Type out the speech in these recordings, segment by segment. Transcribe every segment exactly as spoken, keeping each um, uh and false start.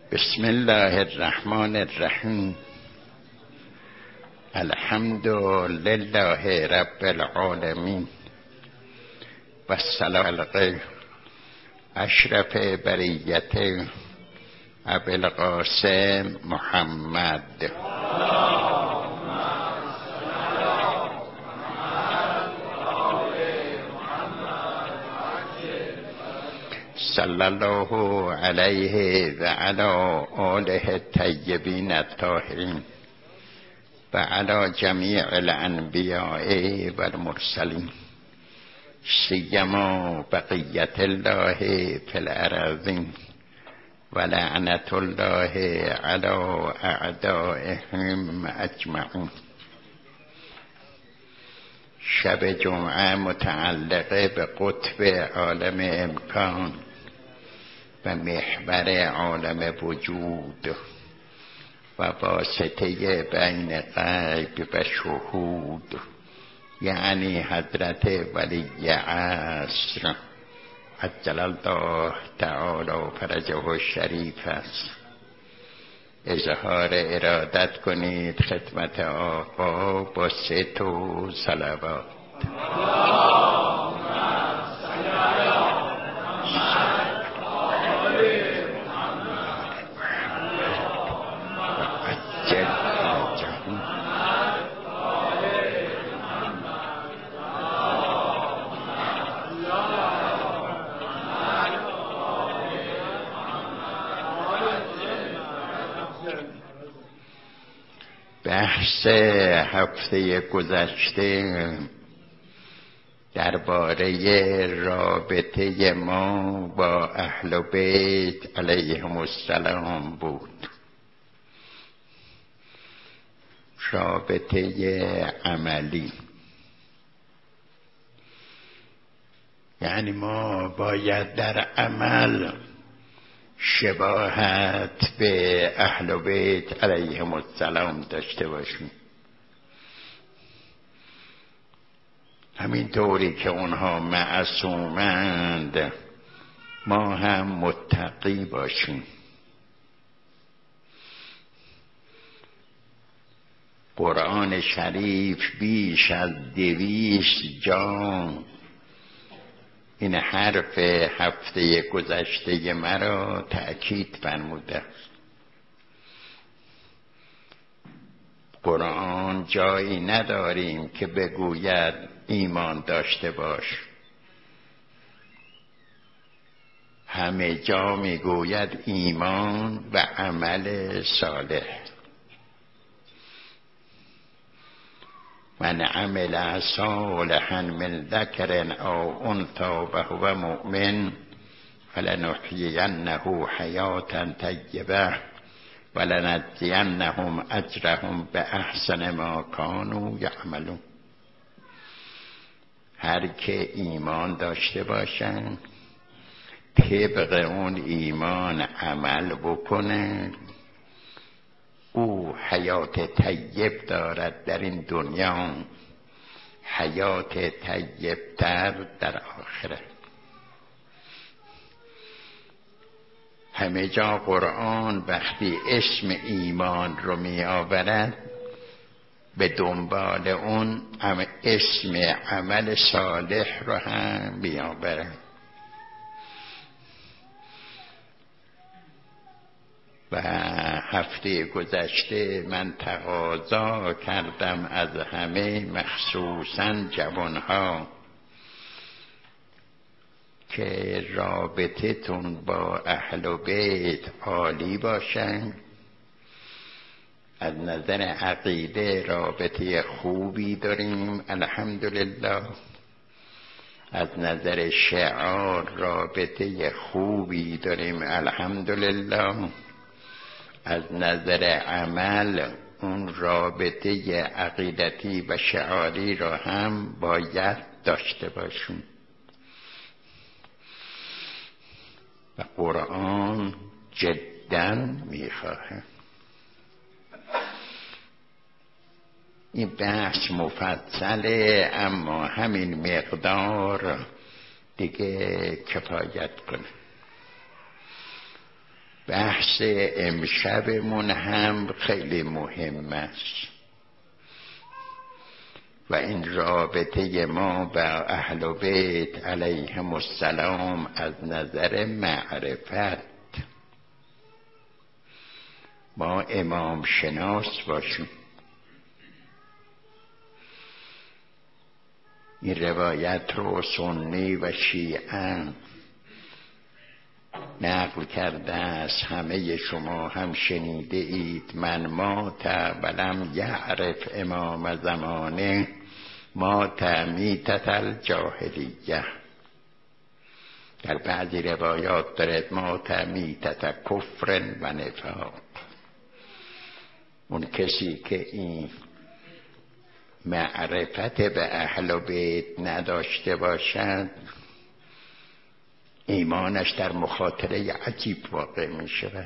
بسم الله الرحمن الرحیم. الحمد لله رب العالمین و السلام علی اشرف بریت ابی القاسم محمد صلی الله علیه و علی آله الطیبین الطاهرین و علی جمیع الانبیاء و المرسلین سیما بقیت الله فی الارضین و لعنت الله علی اعدائهم اجمعین. شب جمعه متعلقه به قطب عالم امکان و محور عالم وجود و واسطه بین غیب و شهود، یعنی حضرت ولی عصر عجل الله تعالی فرجه الشریف است. اظهار ارادت کنید خدمت آقا با سه تو صلوات. بحث هفته گذشته درباره رابطه ما با اهل بیت علیهم السلام بود. رابطه عملی، یعنی ما باید در عمل شباهت به اهل بیت علیهم السلام داشته باشیم، همین طوری که اونها معصومند ما هم متقی باشیم. قرآن شریف بیش از دویست جا این حرف هفته گذشته مرا تأکید فرموده است. قرآن جایی نداریم که بگوید ایمان داشته باش، همه جا میگوید ایمان و عمل صالح. من عمل صالحا من ذکر او انثی و هو مؤمن فلنحیینه حیاتا طیبه ولنجزینهم اجرهم باحسن ما کانوا یعملون. هر که ایمان داشته باشن طبق اون ایمان عمل بکنه، او حیات طیب دارد در این دنیا، حیات طیبتر در آخرت. همه جا قرآن وقتی اسم ایمان رو می آورد به دنبال اون اسم عمل صالح رو هم می آورد. و هفته گذشته من تقاضا کردم از همه، مخصوصاً جوانها، که رابطه تون با اهل بیت عالی باشن. از نظر عقیده رابطه خوبی داریم الحمدلله، از نظر شعار رابطه خوبی داریم الحمدلله، از نظر عمل اون رابطه عقیدتی و شعاری را هم باید داشته باشیم. و قرآن جداً میخواهد. این بحث مفصله، اما همین مقدار دیگه کفایت کنه. بحث امشبمون هم خیلی مهم است و این رابطه ما با اهل بیت علیهم السلام از نظر معرفت ما امام شناس باشیم. این روایت رو سنی و شیعه نقل کرده است، همه شما هم شنیده اید: من مات ولم یعرف امام زمانه مات میتة الجاهلیه. در بعضی روایات دارد مات میتة کفر و نفاق. اون کسی که این معرفت به اهل بیت نداشته باشد ایمانش در مخاطره عجیب واقع می شود.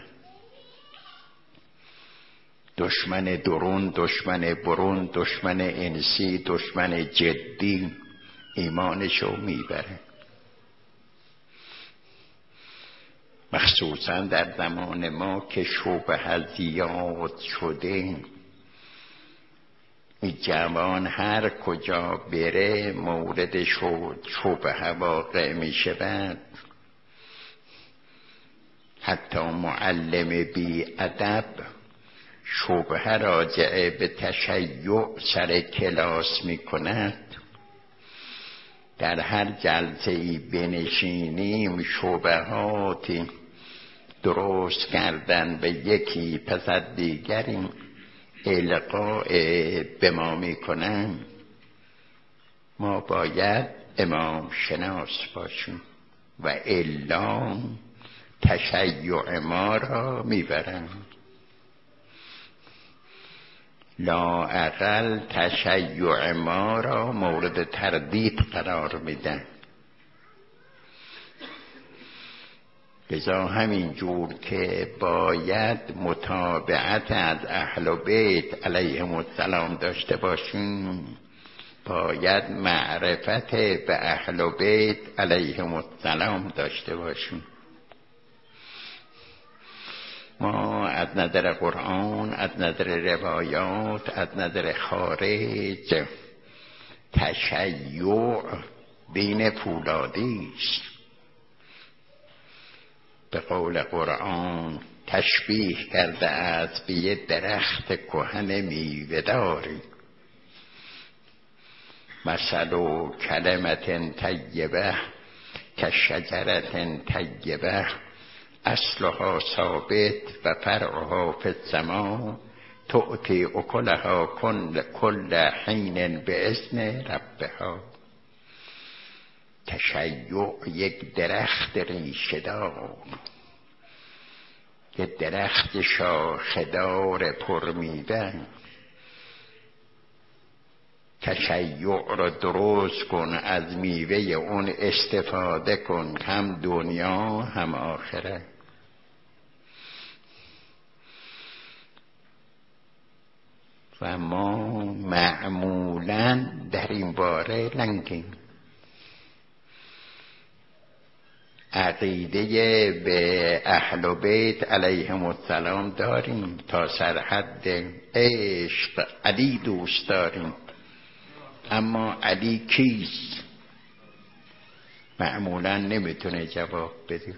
دشمن درون، دشمن برون، دشمن انسی، دشمن جدی ایمانشو میبره. مخصوصا در زمان ما که شبهه زیاد شده، این جوان هر کجا بره مورد شبهه واقع می شود. حتی معلم بی ادب شبهه راجعه به تشیع سر کلاس می کند. در هر جلسه ای بنشینیم شبهاتی درست کردن به یکی پس از دیگری القاء به ما می کنن. ما باید امام شناس باشیم و الا تشیع ما را میبرن. لااقل تشیع ما را مورد تردید قرار میدن. لذا همین جور که باید متابعت از اهل بیت علیهم السلام داشته باشیم، باید معرفت به اهل بیت علیهم السلام داشته باشیم. ما از نظر قرآن، از نظر روایات، از نظر خارج تشیع دین فولادی است. به قول قرآن تشبیه کرده است به یه درخت کهن میوه‌داری. مثل کلمت طیبه کشجرة طیبه اصلها ثابت و فرعها فی السماء تؤتی اکلها کل حین باذن ربها. تشیع یک درخت ریشه‌دار، یک درخت شاخه‌دار پرمیوه. تشیع را درست کن، از میوه اون استفاده کن، هم دنیا هم آخرت. و ما معمولاً در این باره لنگیم. عقیده به اهل بیت علیهم السلام داریم، تا سرحد عشق علی دوست داریم، اما علی کیست؟ معمولاً نمیتونه جواب بده.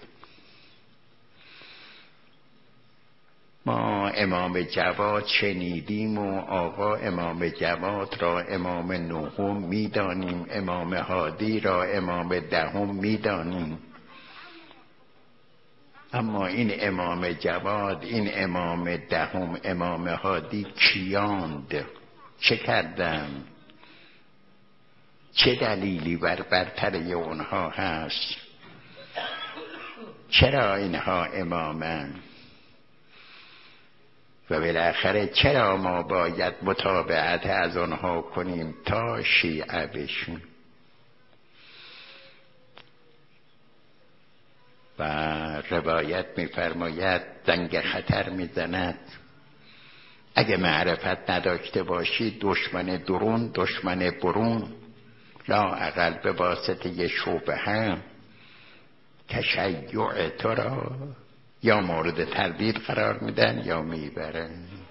ما امام جواد شنیدیم و آقا امام جواد را امام نهم میدانیم، امام هادی را امام دهم میدانیم. اما این امام جواد، این امام دهم، امام هادی کیاند؟ چه کردن؟ چه دلیلی بر برتری اونها هست؟ چرا اینها امامن؟ و بالاخره چرا ما باید متابعت از آنها کنیم تا شیعه بشیم؟ و روایت می‌فرماید زنگ خطر می‌زند. اگه معرفت نداشته باشی دشمن درون، دشمن برون، لااقل به واسطه شبهه تشیع تو را یا مورد تردید قرار میدن یا میبرن.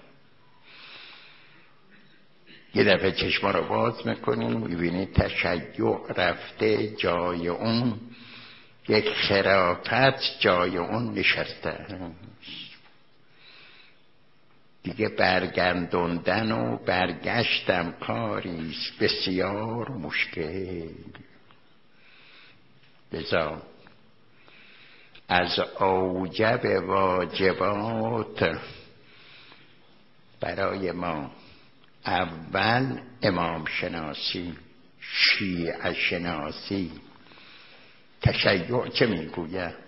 یه دفعه چشما رو باز میکنیم میبینید تشیع رفته جای اون، یک خرافت جای اون نشسته. دیگه برگردوندن و برگشتم کاریست بسیار مشکل. لذا از اوجب واجبات برای ما اول امام شناسی، شیعه شناسی. تشیع چه میگوید؟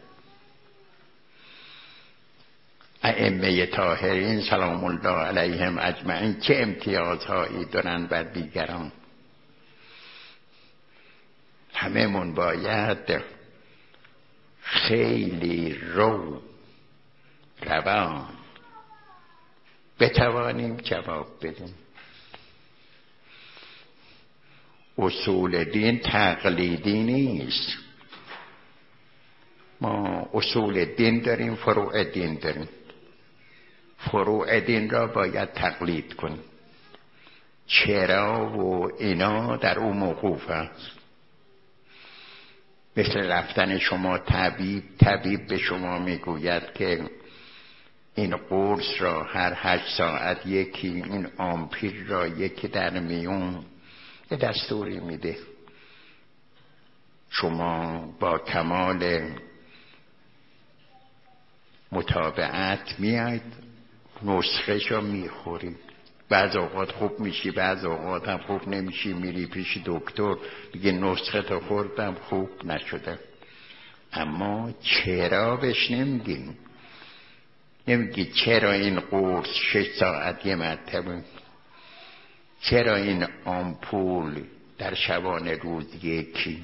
ائمه طاهرین سلام الله علیهم اجمعین چه امتیازهایی دارن بر دیگران؟ همه من باید خیلی رو روان بتوانیم جواب بدیم. اصول دین تقلیدی نیست. ما اصول دین داریم، فروع دین داریم. فروع دین را باید تقلید کنیم. چرا و اینا در اون موقوف است. مثل رفتن شما طبیب، طبیب به شما میگوید که این قرص را هر هشت ساعت یکی، این آمپیر را یکی در میون، یه دستوری میده. شما با کمال متابعت میاید نسخه شو میخورید. بعض اوقات خوب میشی، بعض اوقات هم خوب نمیشی، میری پیش دکتر دیگه نسخه تا خوردم خوب نشده. اما چرا بهش نمیگیم؟ نمیگی چرا این قرص شش ساعت یه مرتبه، چرا این آمپول در شبانه روز یکی.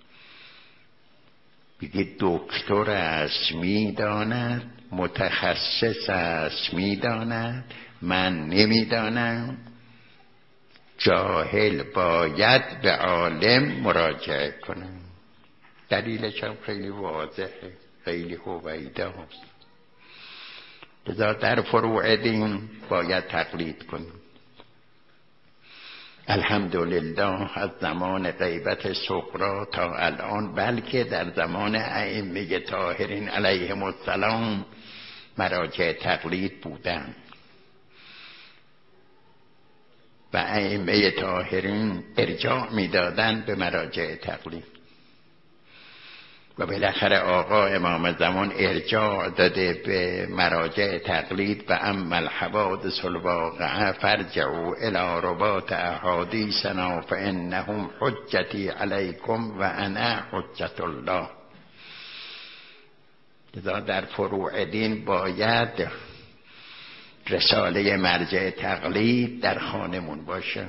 بگی دکتر است میداند، متخصص است میداند، من نمیدانم. جاهل باید به عالم مراجعه کنم. دلیلش هم خیلی واضحه، خیلی هویدا هست. لذا در فروع دین باید تقلید کنیم. الحمدلله از زمان غیبت صغرا تا الان، بلکه در زمان ائمه طاهرین علیهم السلام مراجع تقلید بودن و ائمه طاهرین ارجاع میدادن به مراجع تقلید و بالاخره آقا امام زمان ارجاع داده به مراجع تقلید و اما الحوادث الواقعه فرجعوا الی رباط احادیثنا فانهم حجتی علیکم و انا حجت الله. لذا در فروع دین باید رساله مرجع تقلید در خانمون باشه،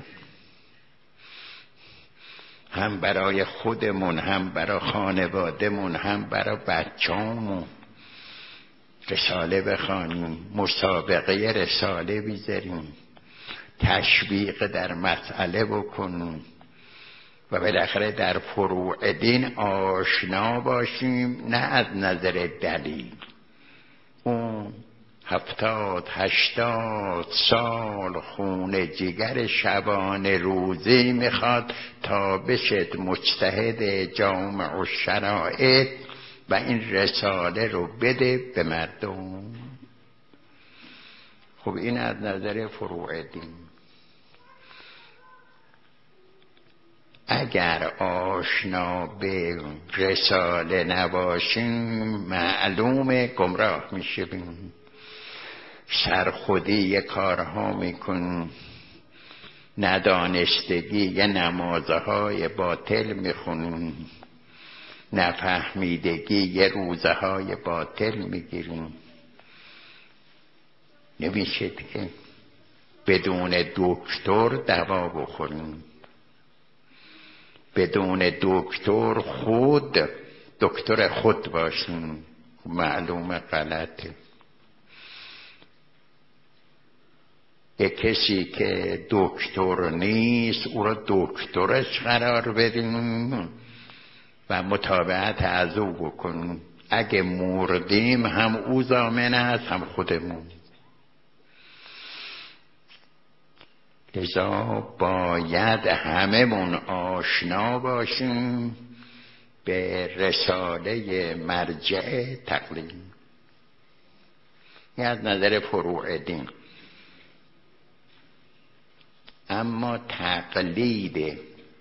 هم برای خودمون، هم برای خانوادهمون، هم برای بچه‌مون. رساله بخوانیم، مسابقه رساله بیزاریم، تشویق در مسئله بکنیم و بالاخره در فروع دین آشنا باشیم، نه از نظر دلیل. اون هفتاد هشتاد سال خون جگر شبانه روزی میخواد تا بشد مجتهد جامع الشرائع و این رساله رو بده به مردم. خب این از نظر فروع دین. اگر آشنا به رساله نباشیم معلومه گمراه میشیم. سرخودی کارها میکن، ندانستگی یه نمازهای باطل میخونیم، نفهمیدگی یه روزه های باطل میگیریم. نمیشه که بدون دکتر دوا بخوریم، بدون دکتر خود دکتر خود باشیم. معلومه غلطه. یک کسی که دکتر نیست او را دکترش قرار بدیم و متابعت از او بکنیم. اگه مردیم هم او ضامن است هم خودمون. لذا باید هممون آشنا باشیم به رساله مرجع تقلید. این از نظر فروع دین. اما تقلید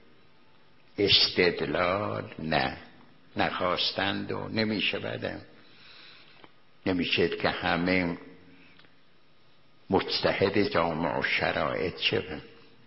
استدلال نه، نخواستند و نمیشه بدم. نمیشه که همه مجتهد جامع و شرایط شدن.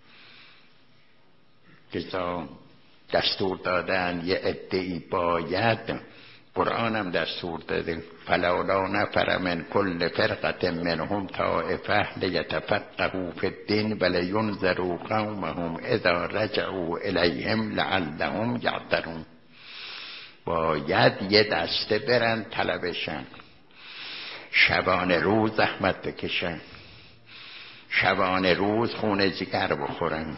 لذا دستور دادن یه عده‌ای باید، قرآن هم دستور داده فلولا نفر من کل فرقة منهم طائفة لیتفقهوا فی الدین ولینذروا قومهم اذا رجعوا الیهم لعلهم یحذرون. باید یه دسته برن طلبشن، شبانه روز زحمت بکشن، شبانه روز خون جگر بخورن،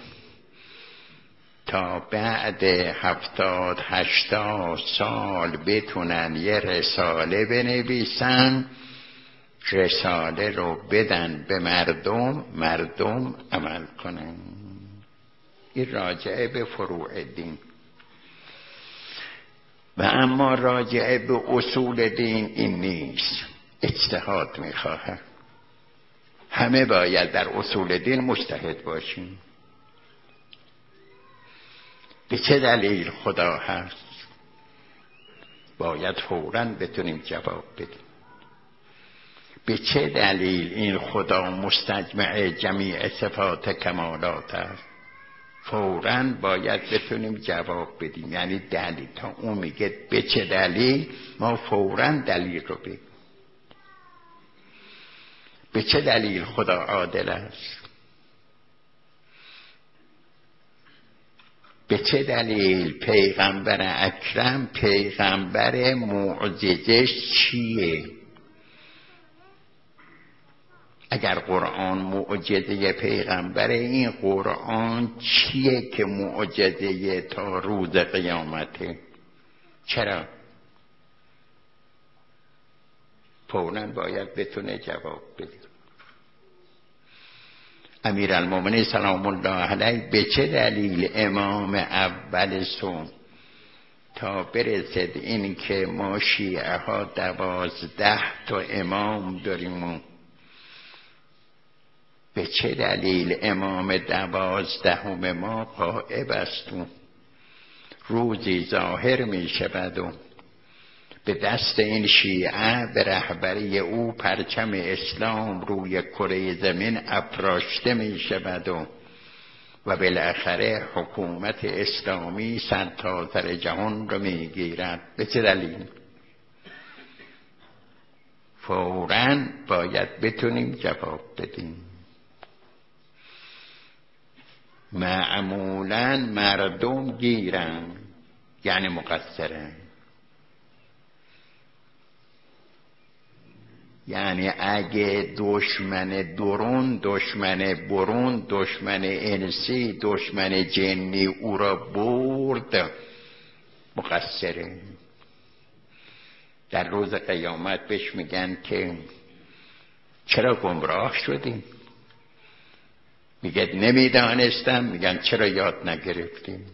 تا بعد هفتاد هشتاد سال بتونن یه رساله بنویسن، رساله رو بدن به مردم، مردم عمل کنن. این راجعه به فروع دین. و اما راجعه به اصول دین این نیست، اجتهاد میخواهد. همه باید در اصول دین مجتهد باشیم. به چه دلیل خدا هست؟ باید فوراً بتونیم جواب بدیم. به چه دلیل این خدا مستجمع جمیع صفات کمالات است؟ فوراً باید بتونیم جواب بدیم. یعنی دلیل، تا اون میگه به چه دلیل، ما فوراً دلیل رو بگیم. به چه دلیل خدا عادل است؟ به چه دلیل پیغمبر اکرم پیغمبر معجزش چیه؟ اگر قرآن معجزه پیغمبر، این قرآن چیه که معجزه تا روز قیامته؟ چرا؟ فوراً باید بتونه جواب بده. امیرالمومنین سلام الله علیه به چه دلیل امام اول صبح تا برسد این که ما شیعه ها دوازده تا امام داریم، به چه دلیل امام دوازدهم ما غائب است و روزی ظاهر می شود و به دست این شیعه به رهبری او پرچم اسلام روی کره زمین افراشته می شود و و بالاخره حکومت اسلامی سرتاسر جهان رو می گیرد؟ به چه دلیل؟ فوراً باید بتونیم جواب بدیم. معمولاً مردم گیرن، یعنی مقصرن. یعنی اگه دشمن درون، دشمن برون، دشمن انسی، دشمن جنی او را برد، مقصره. در روز قیامت بهش میگن که چرا گمراه شدیم؟ میگه نمیدانستم. میگن چرا یاد نگرفتیم؟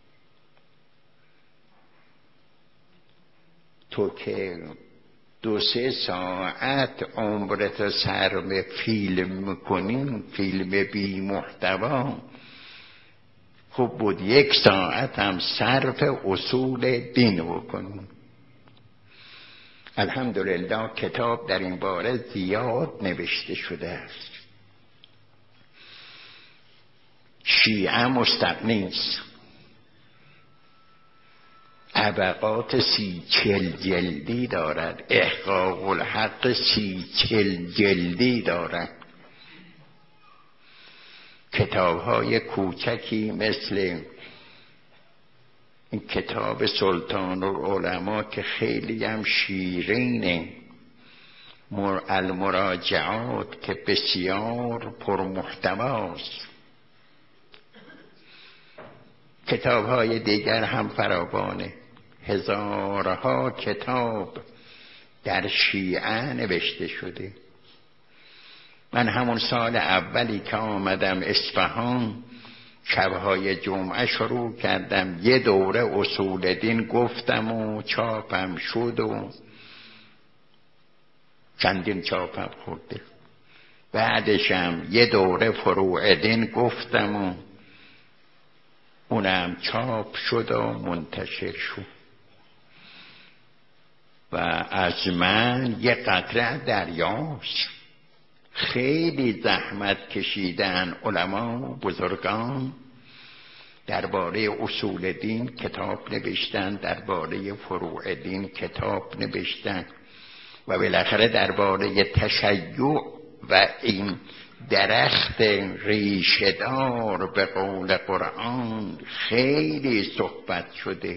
تو که دو سه ساعت عمرت صرف فیلم میکنیم، فیلم بی محتوا، خب بود یک ساعت هم صرف اصول دین بکنیم. الحمدلله کتاب در این باره زیاد نوشته شده است. شیعه مستقنی است، طبقات سی چل جلدی دارد، احقاق الحق سی چل جلدی دارد. کتاب های کوچکی مثل این کتاب سلطان العلماء که خیلی هم شیرینه، المراجعات که بسیار پرمحتواست. کتاب های دیگر هم فراوانه، هزارها کتاب در شیعه نوشته شده. من همون سال اولی که آمدم اصفهان شبهای جمعه شروع کردم یه دوره اصول دین گفتم و چاپم شد و چندین چاپم خورده. بعدشم یه دوره فروع دین گفتم و اونم چاپ شد و منتشر شد و از من یه قطره دریاست. خیلی زحمت کشیدن علما و بزرگان درباره اصول دین کتاب نوشتن، درباره فروع دین کتاب نوشتن و بالاخره درباره تشیع و این درخت ریشه‌دار به قول قرآن خیلی صحبت شده.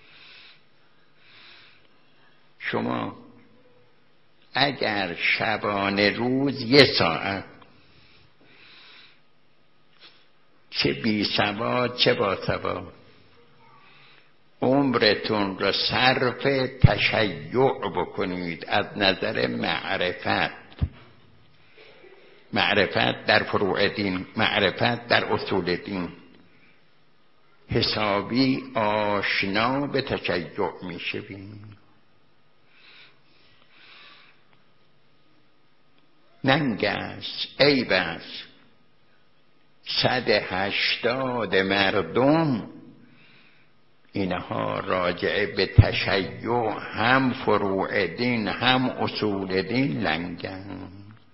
شما اگر شبانه روز یه ساعت چه بی ثبات چه با ثبات عمرتون را صرف تشیع بکنید از نظر معرفت، معرفت در فروع دین، معرفت در اصول دین، حسابی آشنا به تشیع میشویم. ننگ است، عیب است صد هشتاد مردم اینها راجع به تشیع هم فروع دین هم اصول دین لنگن.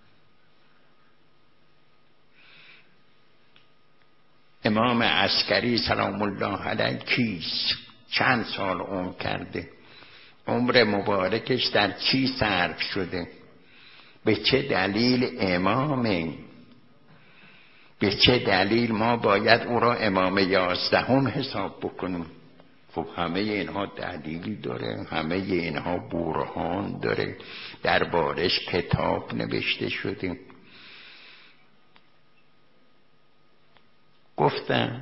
امام عسکری سلام الله علیه کیست؟ چند سال عمر کرده؟ عمر مبارکش در چی صرف شده؟ به چه دلیل امامه؟ به چه دلیل ما باید او را امام یازدهم حساب بکنیم؟ خب همه اینها دلیل داره، همه اینها برهان داره، دربارش کتاب نوشته شده. گفتم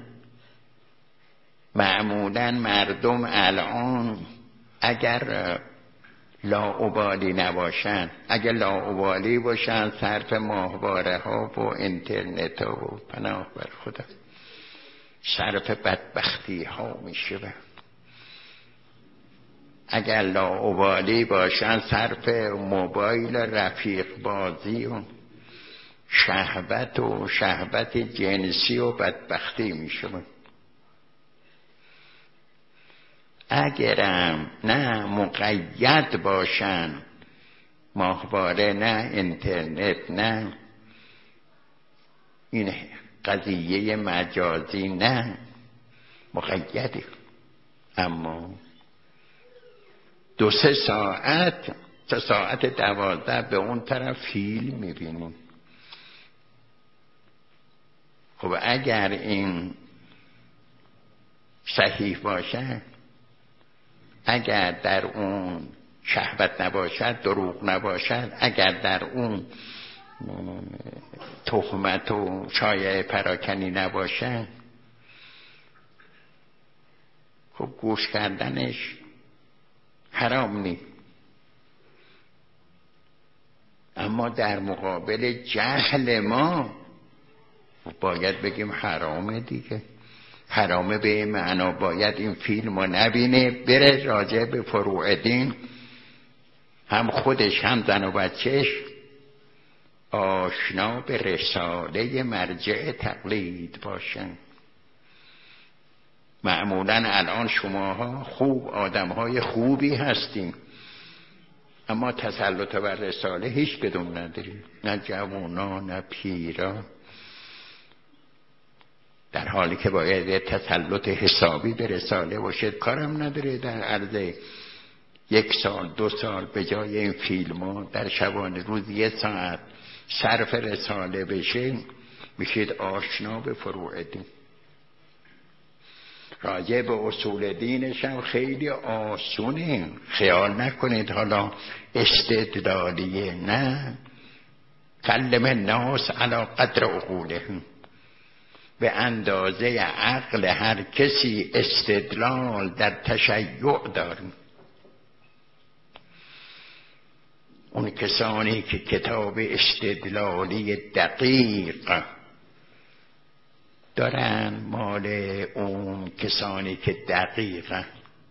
معمولا مردم الان اگر لاابالی نباشن، اگر لاابالی باشن صرف ماهواره ها و اینترنت ها و پناه بر خدا صرف بدبختی ها میشه. اگر لاابالی باشن صرف موبایل رفیق بازی و شهوت و شهوت جنسی و بدبختی میشه. اگرم نه مقید باشن ماهواره، نه اینترنت، نه این قضیه مجازی، نه مقیده، اما دو سه ساعت تا ساعت دوازده به اون طرف فیلم میبینیم. خب اگر این صحیح باشه، اگر در اون شهوت نباشد، دروغ نباشد، اگر در اون تهمت و شایعه پراکنی نباشد، خب گوش کردنش حرام نیست. اما در مقابل جهل ما باید بگیم حرامه دیگه. حرامه به این معنا باید این فیلم رو نبینه، بره راجع به فروع دین هم خودش هم زن و بچهش آشنا به رساله مرجع تقلید باشن. معمولا الان شماها خوب آدمهای خوبی هستیم، اما تسلط بر رساله هیچ کدوم نداریم، نه جوانا نه پیرا، در حالی که باید یه تسلط حسابی به رساله باشه. کارم نداره در عرض یک سال دو سال به جای این فیلم ها در شبانه روز یه ساعت صرف رساله بشه، میشید آشنا به فروع دین. راجع به اصول دینش هم خیلی آسونه، خیال نکنید حالا استدلالیه، نه، کلم الناس علی قدر عقولهم، به اندازه عقل هر کسی استدلال در تشیع داریم. اون کسانی که کتاب استدلالی دقیق دارن مال اون کسانی که دقیقن.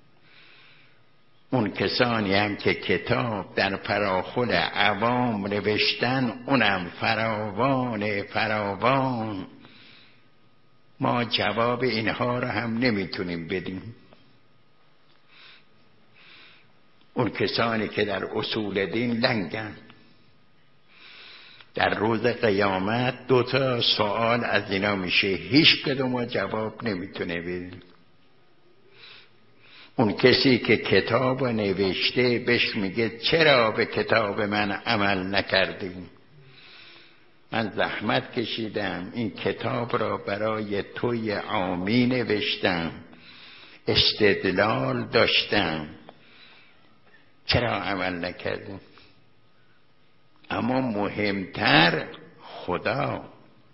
اون کسانی هم که کتاب در فراخور عوام نوشتن اونم فراوان فراوان، ما جواب اینها رو هم نمیتونیم بدیم. اون کسانی که در اصول دین لنگن، در روز قیامت دو تا سوال از اینا میشه، هیچ کدوم جواب نمیتونه بده. اون کسی که کتاب نوشته بهش میگه چرا به کتاب من عمل نکردی؟ من زحمت کشیدم این کتاب را برای توی عامی نوشتم، استدلال داشتم، چرا عمل نکردی؟ اما مهمتر خدا،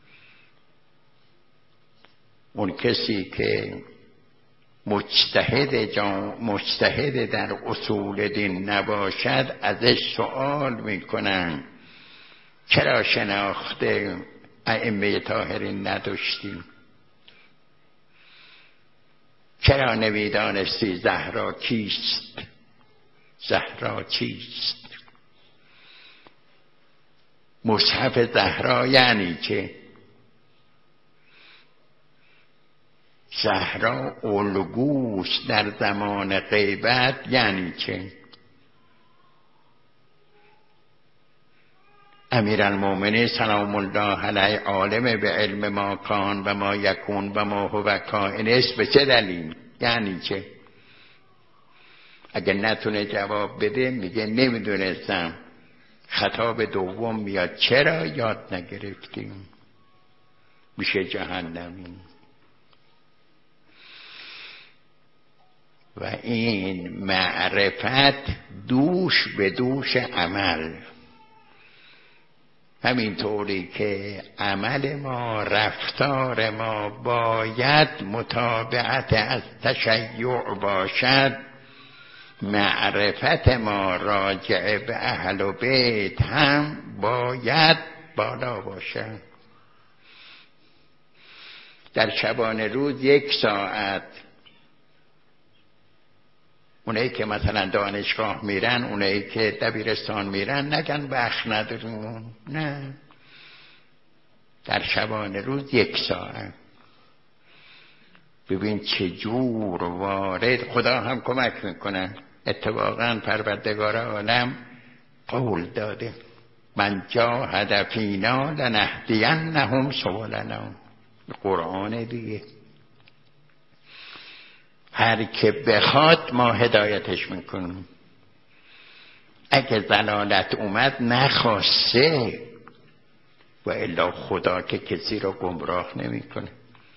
اون کسی که مجتهد جا مجتهد در اصول دین نباشد ازش سوال میکنن چرا شناخته ائمه طاهرین نداشتی؟ چرا نمیدانستی زهرا کیست؟ زهرا چیست؟ مصحف زهرا یعنی چه؟ زهرا الگوست در زمان غیبت یعنی چه؟ امیرالمومنین سلام الله علیه عالم به علم ما کان و ما یکون و ما هو کائن است، به چه دلیل؟ یعنی چه؟ اگر نتونه جواب بده میگه نمیدونستم. خطاب دوم میاد چرا یاد نگرفتیم؟ میشه جهنمی. و این معرفت دوش به دوش عمل، همینطوری که عمل ما رفتار ما باید متابعت از تشیع باشد، معرفت ما راجع به اهل و بیت هم باید بالا باشد. در شبانه روز یک ساعت اونایی که مثلا دانشگاه میرن، اونایی که دبیرستان میرن نگن وقت نداریم، نه، در شبانه روز یک ساعت. ببین چه جور وارد، خدا هم کمک میکنه. اتفاقا پروردگار عالم قول داده من جاهد فینا لنهدینهم سبلنا. قرآن دیگه، هر که بخواد ما هدایتش میکنیم. اگه ضلالت اومد نخواسته، و الا خدا که کسی رو گمراه نمیکنه.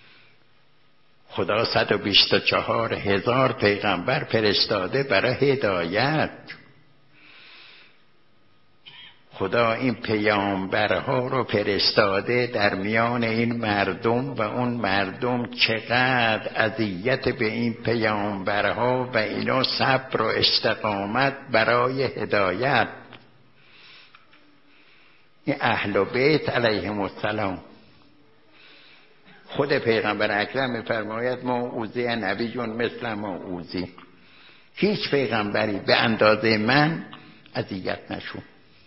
خدا صد و بیست و چهار هزار پیغمبر فرستاده برای هدایت. خدا این پیامبرها رو فرستاده در میان این مردم و اون مردم چقدر اذیت به این پیامبرها و اینا صبر و استقامت برای هدایت. این اهل بیت علیهم السلام، خود پیغمبر اکرم می‌فرماید ما اوزی نبی جون مثل ما اوزی، هیچ پیغمبری به اندازه من اذیت نشد.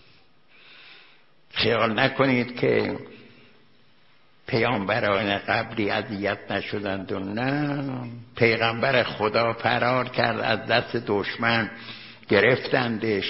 خیال نکنید که پیامبران قبلی اذیت نشدند و نه، پیغمبر خدا فرار کرد از دست دشمن، گرفتندش،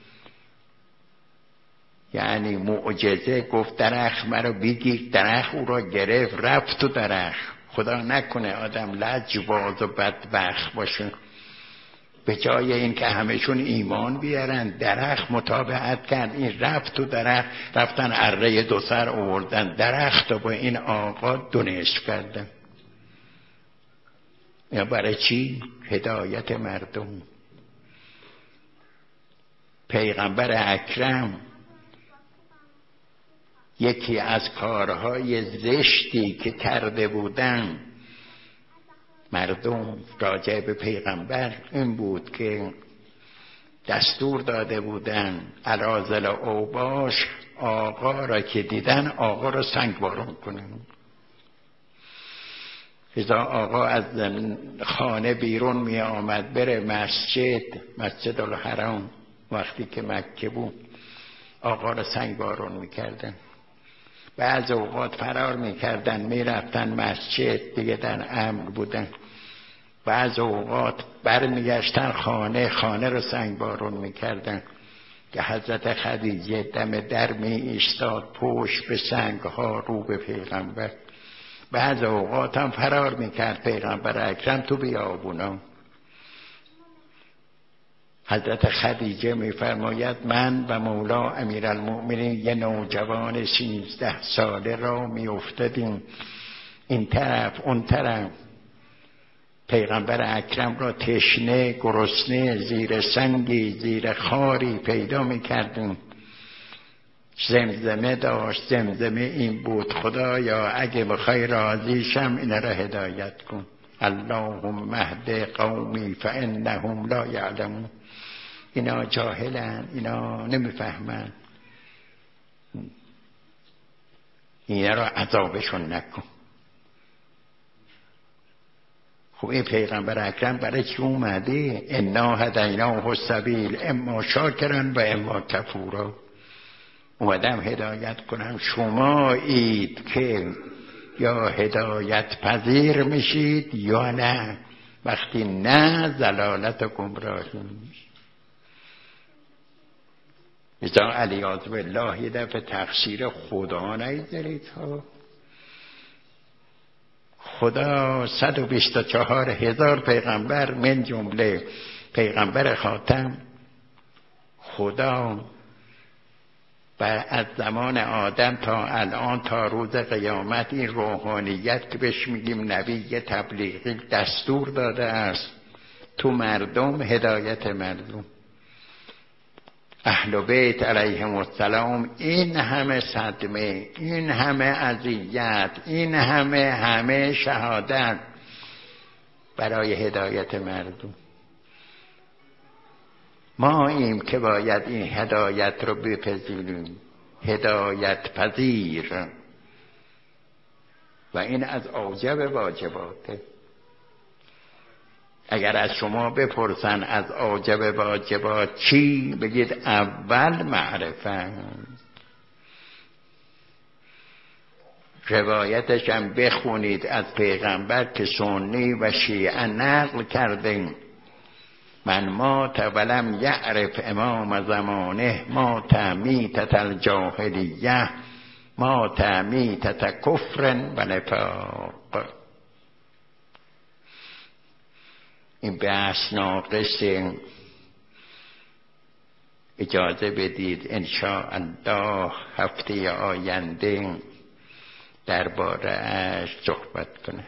یعنی معجزه، گفت درخت مرا بگیر، درخت او را گرفت رفت تو درخت. خدا نکنه آدم لجباز و بدبخت باشه، به جای این که همشون ایمان بیارن درخت متابعت کرد، این رفت تو درخت، رفتن اره دو سر آوردن درخت و با این آقا دو نصف کردن. یا برای چی؟ هدایت مردم. پیغمبر اکرم یکی از کارهای زشتی که کرده بودن مردم راجع به پیغمبر این بود که دستور داده بودن اراذل اوباش آقا را که دیدن آقا را سنگبارون کنن. اذا آقا از خانه بیرون می آمد بره مسجد مسجد الحرام وقتی که مکه بود آقا را سنگبارون میکردن. بعض اوقات فرار میکردن میرفتن مسجد دیگه در امر بودن. بعض اوقات برمیگشتن خانه خانه رو سنگبارون میکردن که حضرت خدیجه دم در می ایستاد پشت به سنگ ها رو به پیغمبر. بعض اوقات هم فرار میکرد پیغمبر اکرم تو بیابونا. حضرت خدیجه میفرماید من و مولا امیرالمؤمنین یه نوجوان سیزده ساله را میافتادیم این طرف اون طرف. پیغمبر اکرم را تشنه گرسنه زیر سنگی زیر خاری پیدا میکردیم. زمزمه داشت. زمزمه این بود خدایا اگه بخوای راضیشم اینا را هدایت کن. اللهم اهد قومی فانهم لا یعلمون. اینا جاهلن اینا نمیفهمن اینا را عذابشون نکن. خب این پیغمبر اکرم برای چی اومده؟ انا هدیناه السبیل اما شاکرا و اما کفورا. اومدم هدایت کنم شما اید که یا هدایت پذیر میشید یا نه. وقتی نه ضلالت و گمراهی میشید. مثلا علیاذ بالله یه دفعه تقصیر خدا نگذارید ها. خدا صد و بیست و چهار هزار پیغمبر من جمله پیغمبر خاتم خدا و از زمان آدم تا الان تا روز قیامت این روحانیت که بهش میگیم نبی تبلیغی دستور داده است تو مردم هدایت مردم. اهل بیت علیهم السلام این همه صدمه این همه اذیت این همه همه شهادت برای هدایت مردم. ما ایم که باید این هدایت رو بپذیریم. هدایت پذیر و این از اوجب واجباته. اگر از شما بپرسن از اوجب واجبات چی بگید اول معرفت. روایتش هم بخونید از پیغمبر که سنی و شیعه نقل کردیم من مات ولم یعرف امام زمانه مات میتة الجاهلیه مات میتة کفر و نفاق. این بحث ناقصه. اجازه بدید انشاء الله هفته آینده درباره اش صحبت کنه.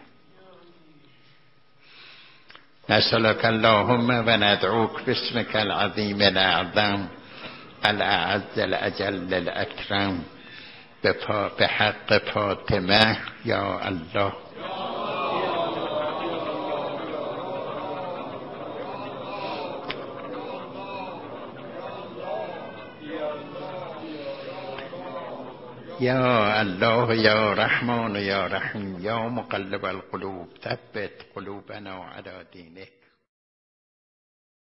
نسألك اللهم و ندعوك باسمك العظیم الاعظم الاعز الاجل الاکرم به حق فاطمه یا الله. یا الله یا رحمان یا رحیم یا مقلب القلوب ثبت قلوبنا علی دینک.